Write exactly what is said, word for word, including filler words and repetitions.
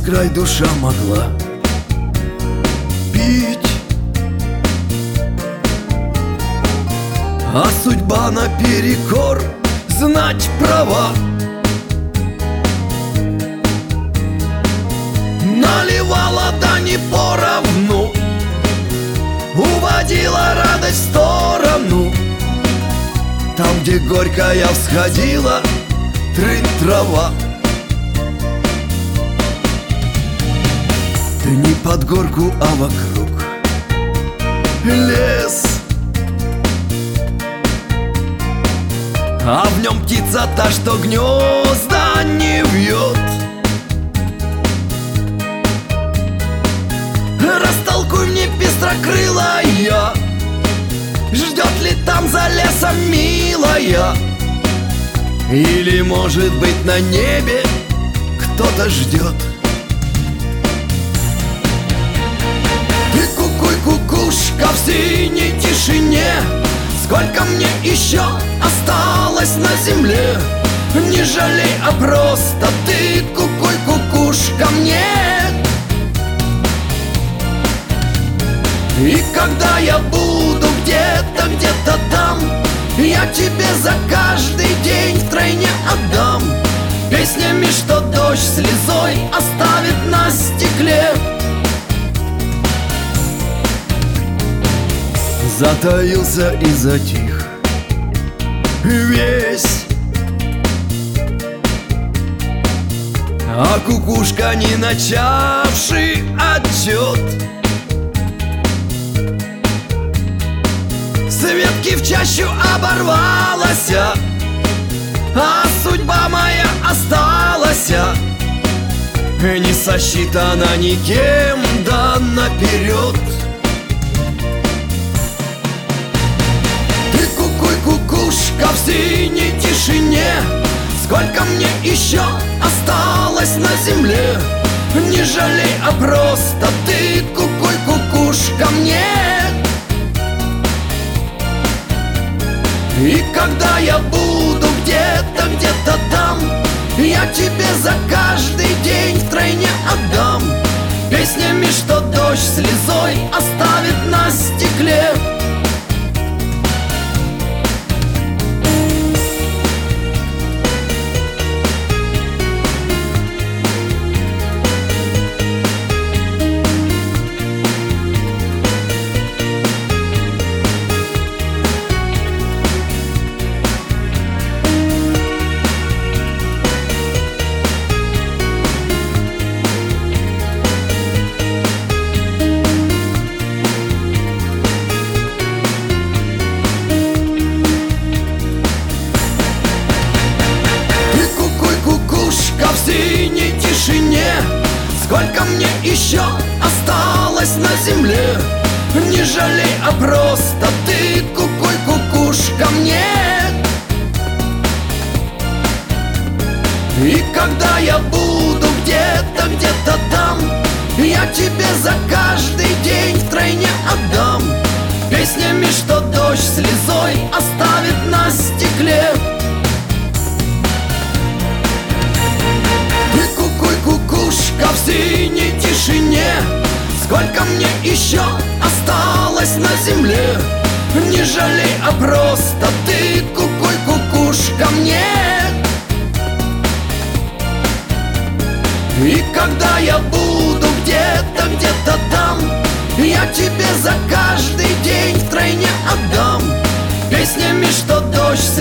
край душа могла пить, а судьба наперекор знать права. Наливала, да не поровну, уводила радость в сторону. Там, где горькая всходила трынь трава. Ты не под горку, а вокруг лес, а в нем птица та, что гнезда не вьет. Растолкуй мне, пестрокрылая, ждет ли там за лесом милая? Или, может быть, на небе кто-то ждет? Ты кукуй, кукушка в синей тишине, сколько мне еще осталось на земле? Не жалей, а просто ты кукуй, кукушка мне. И когда я буду где-то, где-то там, я тебе за каждый день втройне отдам песнями, что дождь слезой оставит на стекле. Затаился и затих весь, а кукушка, не начавший отчет, с ветки в чащу оборвалась, а судьба моя осталась не сосчитана никем, да наперед. Ты кукуй, кукушка в синей тишине, сколько мне еще осталось на земле? Не жалей, а просто ты кукуй, кукушка мне. И когда я буду где-то, где-то там, я тебе за каждый день втройне отдам песнями, что дождь слезой оставит на стекле. Сколько мне еще осталось на земле? Не жалей, а просто ты кукуй, кукушка мне. И когда я буду где-то, где-то там, я тебе за каждый день втройне отдам песнями, что дождь слезой оставит на стекле. Кукушка в синей тишине, сколько мне еще осталось на земле? Не жалей, а просто ты кукуй, кукушка мне. И когда я буду где-то, где-то там, я тебе за каждый день втройне отдам песнями, что дождь